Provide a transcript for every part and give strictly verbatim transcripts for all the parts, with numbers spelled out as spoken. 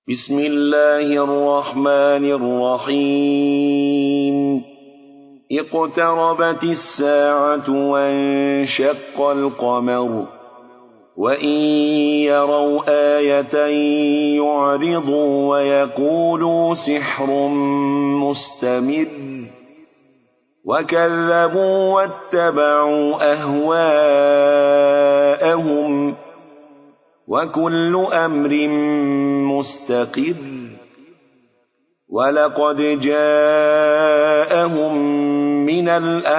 بسم الله الرحمن الرحيم اقتربت الساعة وانشق القمر وإن يروا آية يعرضوا ويقولوا سحر مستمر وكذبوا واتبعوا أهواءهم وكل أمر مستقر ولقد جاءهم من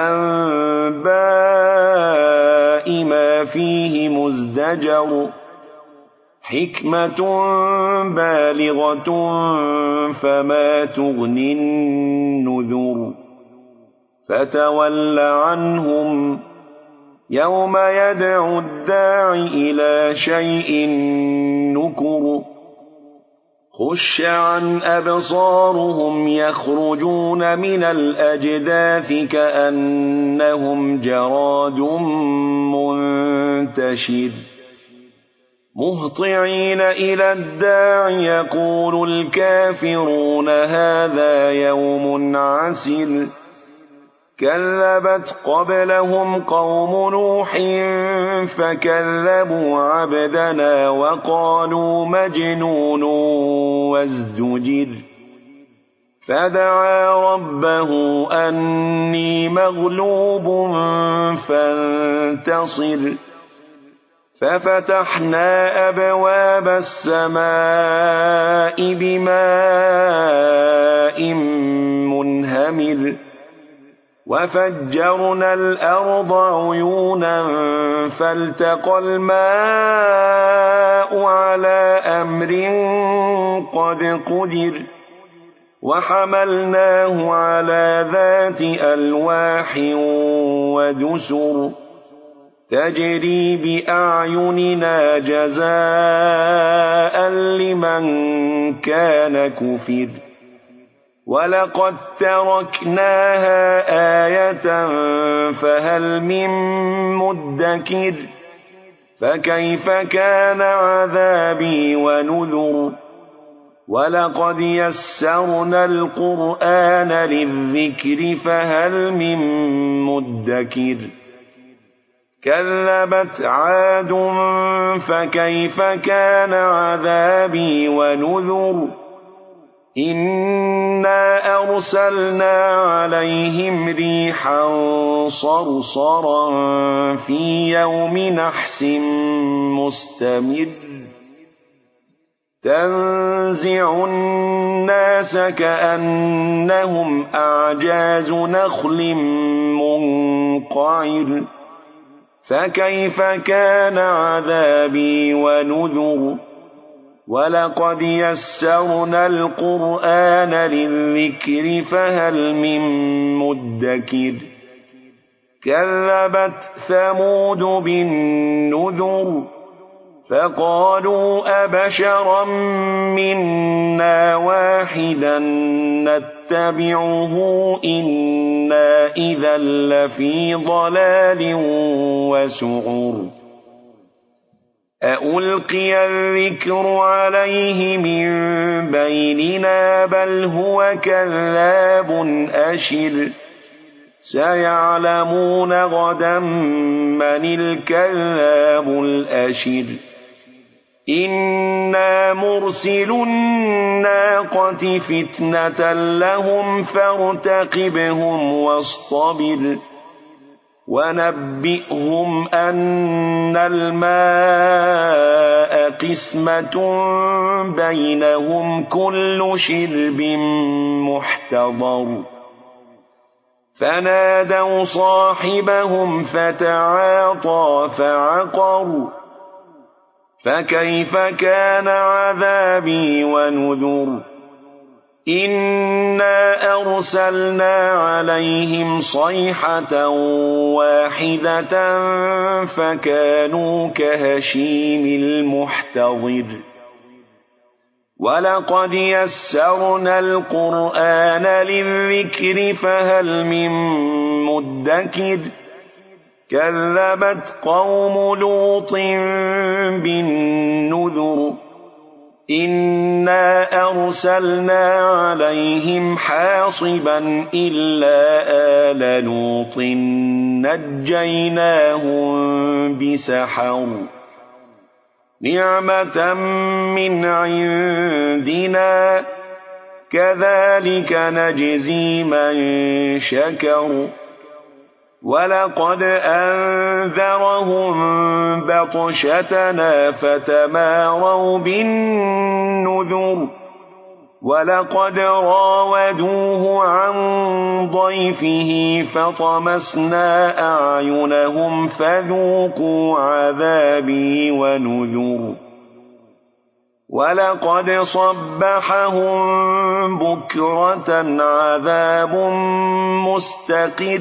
الأنباء ما فيه مزدجر حكمة بالغة فما تغني النذر فتول عنهم يوم يدعو الداع إلى شيء نكر خش عن أبصارهم يخرجون من الأجداث كأنهم جراد منتشر مهطعين إلى الداع يقول الكافرون هذا يوم عسر كذبت قبلهم قوم نوح فكذبوا عبدنا وقالوا مجنون وازدجر فدعا ربه أني مغلوب فانتصر ففتحنا أبواب السماء بماء منهمر وفجرنا الأرض عيونا فالتقى الماء على أمر قد قدر وحملناه على ذات ألواح ودسر تجري بأعيننا جزاء لمن كان كفر ولقد تركناها آية فهل من مدكر فكيف كان عذابي ونذر ولقد يسرنا القرآن للذكر فهل من مدكر كذبت عاد فكيف كان عذابي ونذر إنا أرسلنا عليهم ريحا صرصرا في يوم نحس مستمر تنزع الناس كأنهم أعجاز نخل منقعر فكيف كان عذابي ونذر ولقد يسرنا القرآن للذكر فهل من مدكر كذبت ثمود بالنذر فقالوا أبشرا منا واحدا نتبعه إنا إذا لفي ضلال وسعر أألقي الذكر عليه من بيننا بل هو كذاب أشر سيعلمون غدا من الكذاب الأشر إنا مرسل الناقة فتنة لهم فارتقبهم واصطبر ونبئهم أن الماء قسمة بينهم كل شرب محتضر فنادوا صاحبهم فتعاطى فعقر فكيف كان عذابي ونذر إنا أرسلنا عليهم صيحة واحدة فكانوا كهشيم المحتضر ولقد يسرنا القرآن للذكر فهل من مدكر كذبت قوم لوط بالنذر إنا أرسلنا عليهم حاصبا إلا آل لوط نجيناهم بسحر نعمة من عندنا كذلك نجزي من شكر ولقد أنذرهم بطشتنا فتماروا بالنذر ولقد راودوه عن ضيفه فطمسنا أعينهم فذوقوا عذابي ونذر ولقد صبحهم بكرة عذاب مستقر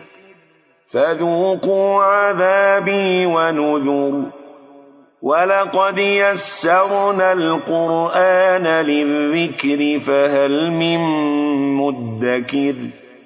فذوقوا عذابي ونذر ولقد يسرنا القرآن للذكر فهل من مدكر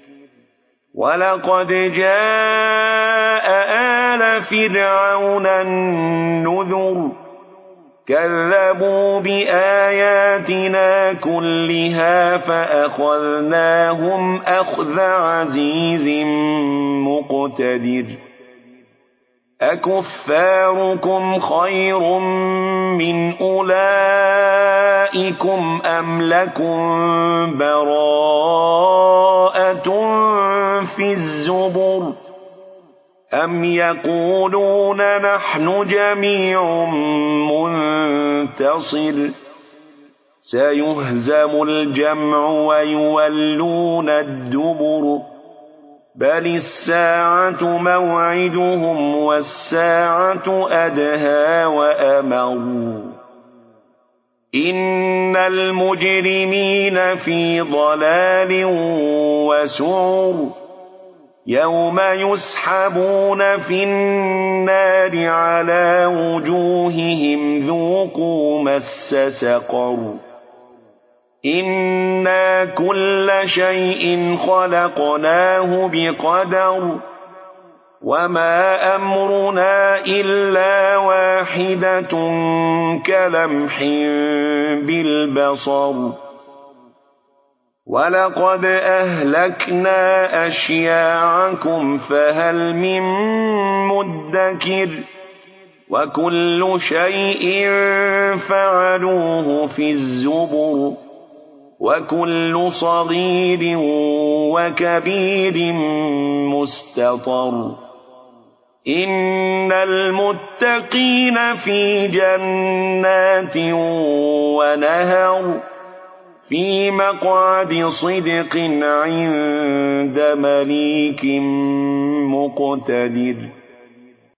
ولقد جاء آل فرعون النذر كذبوا بآياتنا كلها فأخذناهم أخذ عزيز مقتدر أكفاركم خير من أولئكم أم لكم براءة في الزبر أم يقولون نحن جميع منتصر سيهزم الجمع ويولون الدبر بل الساعة موعدهم والساعة أدهى وأمر إن المجرمين في ضلال وسعر يوم يسحبون في النار على وجوههم ذوقوا مس سقر إنا كل شيء خلقناه بقدر وما أمرنا إلا واحدة كلمح بالبصر ولقد أهلكنا أشياعكم فهل من مدكر وكل شيء فعلوه في الزبر وكل صغير وكبير مستطر إن المتقين في جنات ونهر في مقعد صدق عند مليك مقتدر